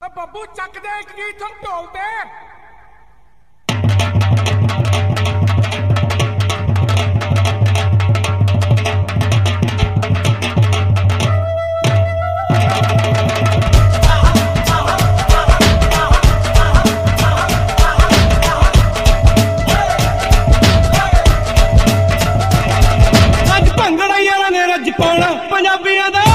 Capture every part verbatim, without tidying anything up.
ਬੱਬੂ ਚੱਕ ਦੇ ਇੱਕ ਗੀਤ ਹੁਣ ਢੋਲ ਤੇ। ਅੱਜ ਭੰਗੜਾ ਯਾਰਾਂ ਨੇ ਰੱਜ ਪਾਉਣਾ ਪੰਜਾਬੀਆਂ ਦਾ।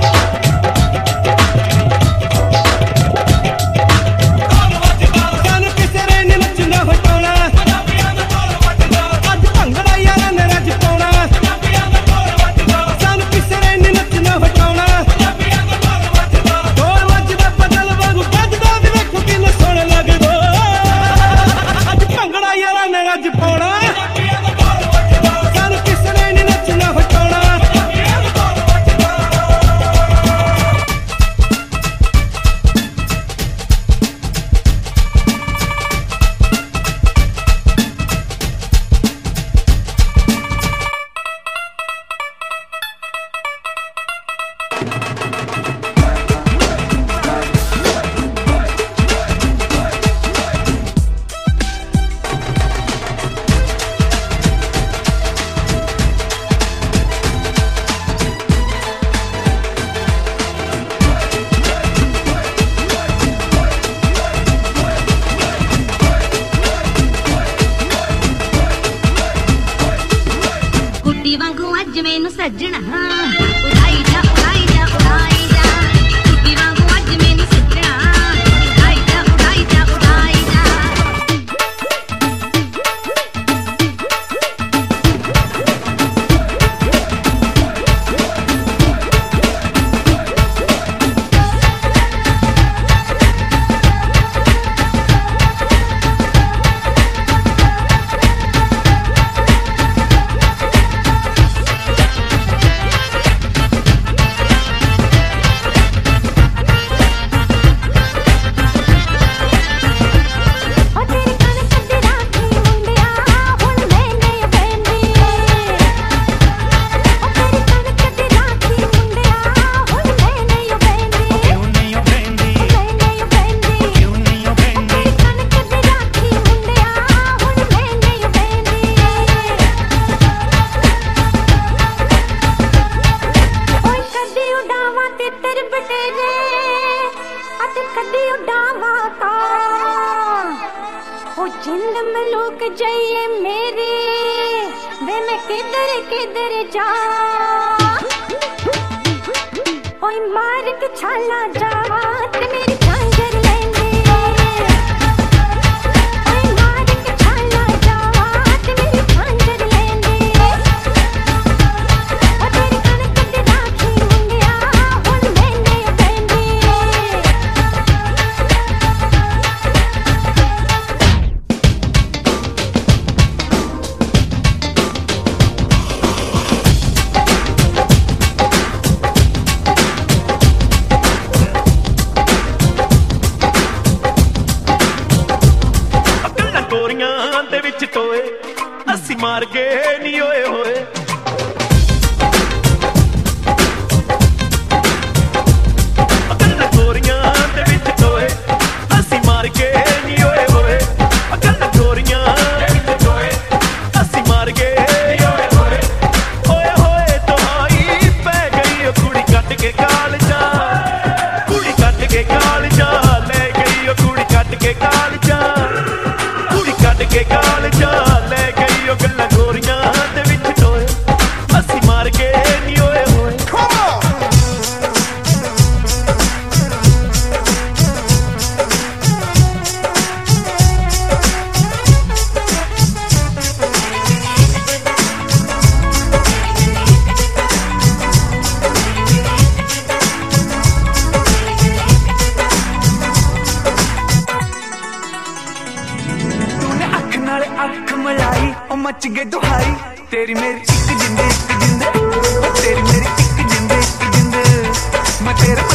मैनू सजना उड़ाई जा उड़ाई जा उड़ाई जा कुत्ती वांगू अज मैनू सजना उड़ाई जा उड़ाई जा उड़ाई जा। जिंद मलूक जाइए मेरे वे मैं किधर किधर जा ओए मार के छाला जावा ते मेरी झांझर लेंदे ओए मार के छाला जावा ते मेरी झांझर लेंदे ओ तेरी कनक ते राखी मुंडिया हुण मैंने पैंदी। ਦੇ ਵਿੱਚ ਟੋਏ ਅਸੀਂ ਮਾਰ ਗਏ ਨੀ ਓਏ ਹੋਏ ਅਕਲ ਗੋਰੀਆਂ ਦੇ ਵਿੱਚ ਟੋਏ ਅਸੀਂ ਮਾਰ ਗਏ ਨੀ ਓਏ ਹੋਏ ਅਕਲ ਗੋਰੀਆਂ ਦੇ ਵਿੱਚ ਟੋਏ ਅਸੀਂ ਮਾਰ ਗਏ ਨੀ ਓਏ ਹੋਏ ਓਏ ਹੋਏ ਤੁਹਾਈ ਪੈ ਗਈ ਉਹ ਕੁੜੀ ਕੱਟ ਕੇ ਕਾਲਜਾ ਕੁੜੀ ਕੱਟ ਕੇ ਕਾਲਜਾ ਲੈ ਗਈ ਉਹ ਕੁੜੀ ਕੱਟ ਕੇ ਕਾਲਜਾ के गाल जा ले गई ओ गल्ला गोरियां दे विच टोए असी मार के नी ओए होए। अख मलाई ओ मच गए दुहाई तेरी मेरी एक जिंद एक जिंद तेरी मेरी एक जिंद एक जिंद मैं तेरा